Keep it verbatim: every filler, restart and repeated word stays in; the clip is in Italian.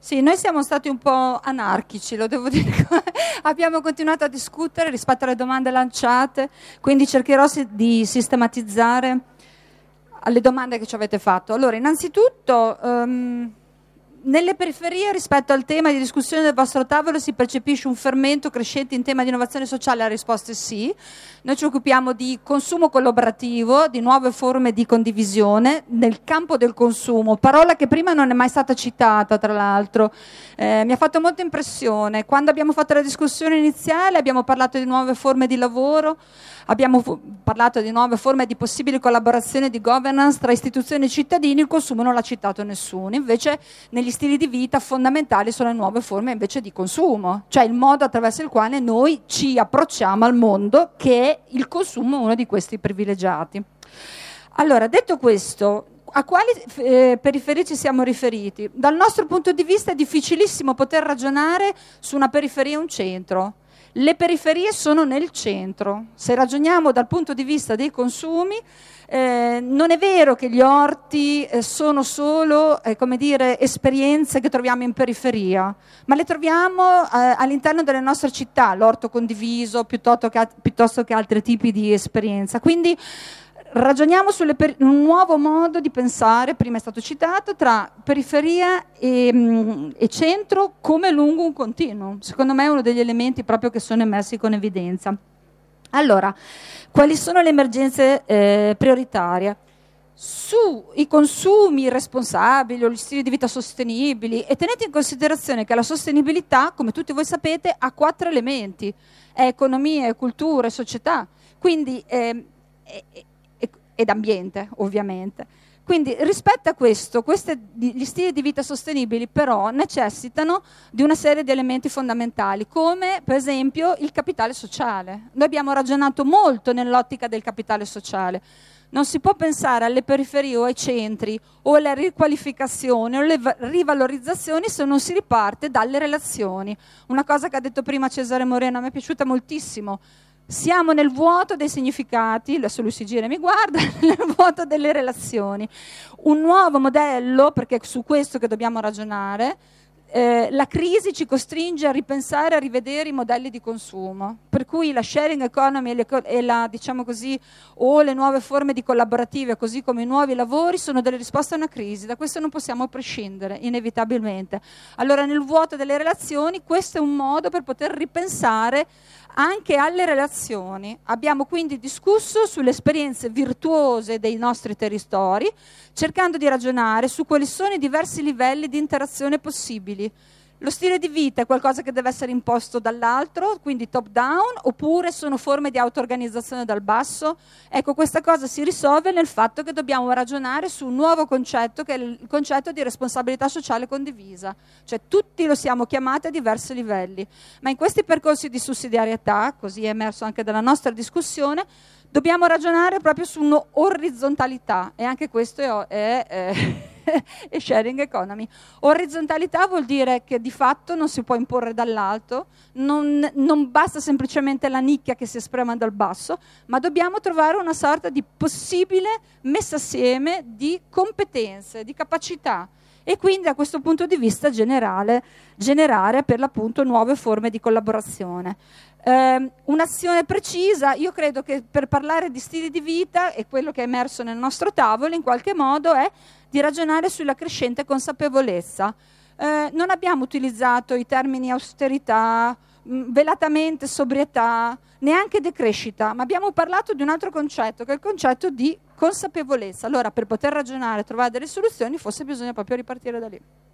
Sì, noi siamo stati un po' anarchici, lo devo dire. Abbiamo continuato a discutere rispetto alle domande lanciate, quindi cercherò di sistematizzare alle domande che ci avete fatto. Allora, innanzitutto, um, nelle periferie rispetto al tema di discussione del vostro tavolo si percepisce un fermento crescente in tema di innovazione sociale? La risposta è sì. Noi ci occupiamo di consumo collaborativo, di nuove forme di condivisione nel campo del consumo, parola che prima non è mai stata citata, tra l'altro. Eh, mi ha fatto molta impressione. Quando abbiamo fatto la discussione iniziale abbiamo parlato di nuove forme di lavoro, abbiamo parlato di nuove forme di possibile collaborazione di governance tra istituzioni e cittadini. Il consumo non l'ha citato nessuno, invece negli stili di vita fondamentali sono le nuove forme invece di consumo, cioè il modo attraverso il quale noi ci approcciamo al mondo, che è il consumo uno di questi privilegiati. Allora, detto questo, a quali eh, periferie ci siamo riferiti? Dal nostro punto di vista è difficilissimo poter ragionare su una periferia e un centro. Le periferie sono nel centro. Se ragioniamo dal punto di vista dei consumi, eh, non è vero che gli orti eh, sono solo eh, come dire, esperienze che troviamo in periferia, ma le troviamo eh, all'interno delle nostre città, l'orto condiviso piuttosto che, piuttosto che altri tipi di esperienza. Quindi ragioniamo su un nuovo modo di pensare, prima è stato citato, tra periferia e, mh, e centro come lungo un continuum. Secondo me è uno degli elementi proprio che sono emersi con evidenza. Allora, quali sono le emergenze eh, prioritarie? Sui consumi responsabili o gli stili di vita sostenibili, e tenete in considerazione che la sostenibilità, come tutti voi sapete, ha quattro elementi: è economia, è cultura, è società, quindi eh, è, ed ambiente, ovviamente. Quindi rispetto a questo, questi, gli stili di vita sostenibili però necessitano di una serie di elementi fondamentali, come per esempio il capitale sociale. Noi abbiamo ragionato molto nell'ottica del capitale sociale. Non si può pensare alle periferie o ai centri o alle riqualificazioni o alle rivalorizzazioni se non si riparte dalle relazioni. Una cosa che ha detto prima Cesare Moreno a me è piaciuta moltissimo. Siamo nel vuoto dei significati, adesso lui si gira e mi guarda, nel vuoto delle relazioni. Un nuovo modello, perché è su questo che dobbiamo ragionare, eh, la crisi ci costringe a ripensare, a rivedere i modelli di consumo, per cui la sharing economy e, le, e la, diciamo così, o le nuove forme di collaborative, così come i nuovi lavori, sono delle risposte a una crisi. Da questo non possiamo prescindere, inevitabilmente. Allora, nel vuoto delle relazioni, questo è un modo per poter ripensare anche alle relazioni. Abbiamo quindi discusso sulle esperienze virtuose dei nostri territori, cercando di ragionare su quali sono i diversi livelli di interazione possibili. Lo stile di vita è qualcosa che deve essere imposto dall'altro, quindi top down, oppure sono forme di auto-organizzazione dal basso? Ecco, questa cosa si risolve nel fatto che dobbiamo ragionare su un nuovo concetto, che è il concetto di responsabilità sociale condivisa. Cioè tutti lo siamo chiamati a diversi livelli, ma in questi percorsi di sussidiarietà, così è emerso anche dalla nostra discussione, dobbiamo ragionare proprio su un'orizzontalità, e anche questo è... è, è e sharing economy. Orizzontalità vuol dire che di fatto non si può imporre dall'alto, non, non basta semplicemente la nicchia che si esprime dal basso, ma dobbiamo trovare una sorta di possibile messa assieme di competenze, di capacità, e quindi da questo punto di vista generale generare per l'appunto nuove forme di collaborazione. Eh, un'azione precisa, io credo che per parlare di stili di vita, e quello che è emerso nel nostro tavolo in qualche modo è di ragionare sulla crescente consapevolezza. Eh, non abbiamo utilizzato i termini austerità, mh, velatamente sobrietà, neanche decrescita, ma abbiamo parlato di un altro concetto, che è il concetto di consapevolezza. Allora, per poter ragionare e trovare delle soluzioni, forse bisogna proprio ripartire da lì.